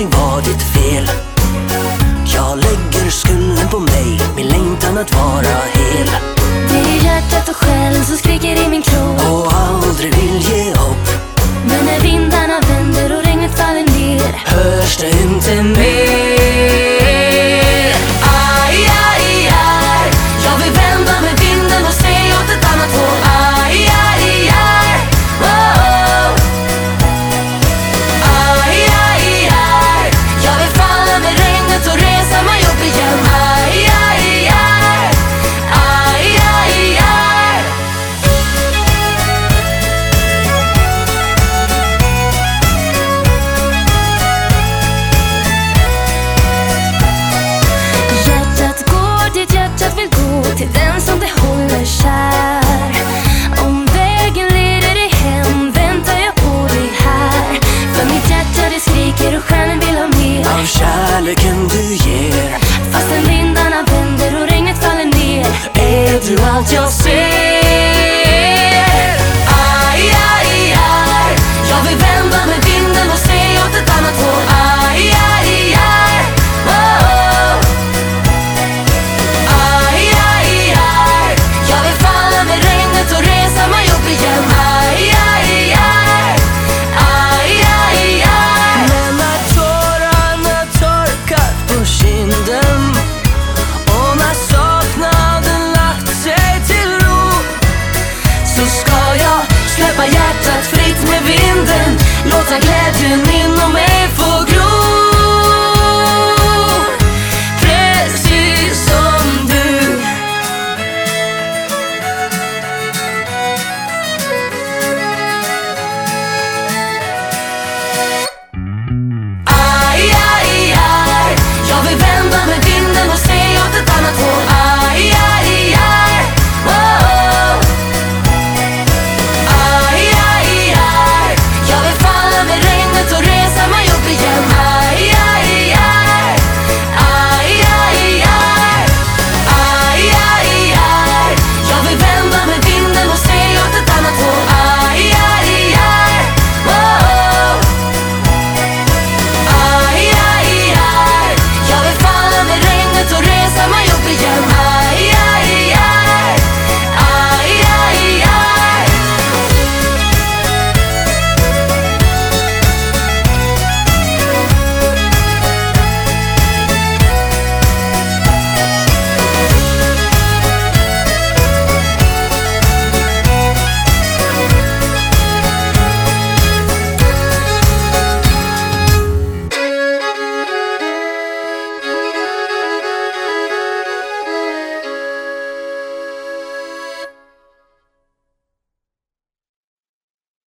någonting var ditt fel. Jag lägger skulden på mig, min längtan att vara hel. Det är hjärtat och själen som skriker i min kropp och aldrig vill ge upp. Men när vindarna vänder och regnet faller ner hörs det inte mer. Aj, aj, aj. Jag vill vända med vinden och se åt ett annat håll. Aj, aj, aj. Oh, oh. Aj, aj, aj. Jag vill falla med regnet och resa mig upp igen. Aj, aj, aj. Aj, aj, aj. Hjärtat går dit hjärtat vill gå, till den som det håller kär. Om vägen leder dig hem väntar jag på dig här. För mitt hjärta det skriker och stjärnan vill ha mer av kärleken du ger. Fastän vindarna vänder och regnet faller ner är du allt jag ser. Aj, aj, aj. Jag vill vända med vinden och se åt ett annat håll. Aj, aj, aj. Oh, oh. Aj, aj, aj. Jag vill falla med regnet och resa mig upp igen. Aj, aj, aj. Aj, aj, aj. Men när tårarna torkar på kinden och när saknaden lagt sig till ro, så ska jag släppa hjärtat fritt med vinden, låta glädjen